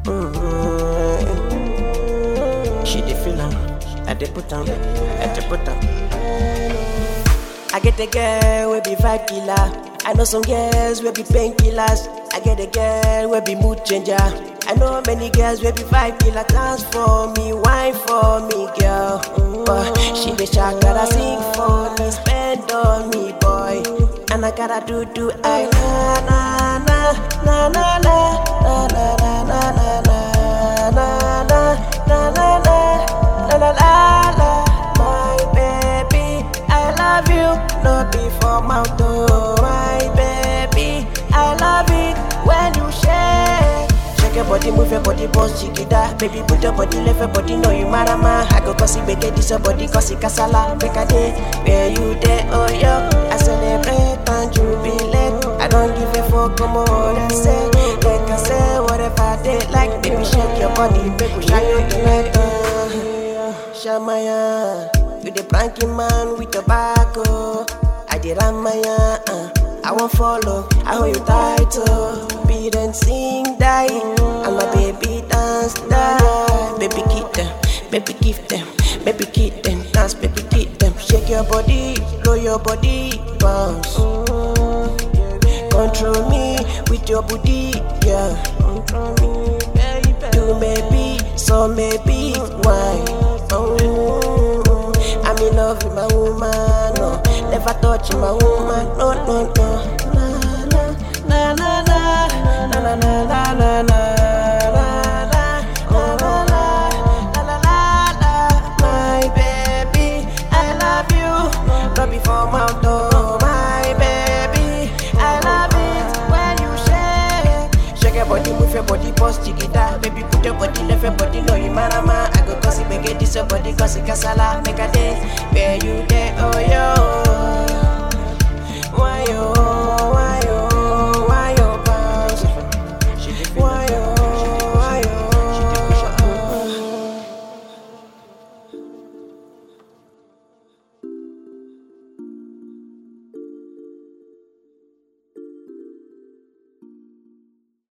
She dey feel am, I dey put am, I dey put am. I get a girl wey be vibe killer. I know some girls wey be painkillers. I get a girl wey be mood changer. I know many girls wey be vibe killer. Dance for me, wine for me, girl. But she dey shout, gotta sing for me, spend on me, boy. And I gotta do I na na na na na na na na na na na na na na na na. My baby, I love you, no be for mouth, oh. My baby, I love it when you shake. Shake your body, move your body, boss chiquita. Baby, put your body, left your body, know you marama. I go cause it, make this your body, cause it casala. Make a day, where you there, oh yo. I celebrate and jubilate. I don't give a fuck, come on, I say. Like I say, whatever they like. Baby, shake your body, make we shine you tonight. Shamaya, you the pranking man with your back, oh. I did Ramaya, I won't follow, I hold you tight, oh. Beat and sing, die, and my baby dance, die. Baby keep them, baby give them, baby keep them, dance, baby keep them. Shake your body, roll your body, bounce. Control me with your booty, yeah. Do maybe, so maybe, why? I'm in love with my woman, no. Never touch my woman, no, no, no. Na na na na na na na na na na. My baby, I love you, not before my door. My baby, I love it when you shake. Shake your body, move your body, boss chiquita. Baby, put your body, left your body, know you marama. I go cause it, make it this your body, cause it casala. Make a day, where you there.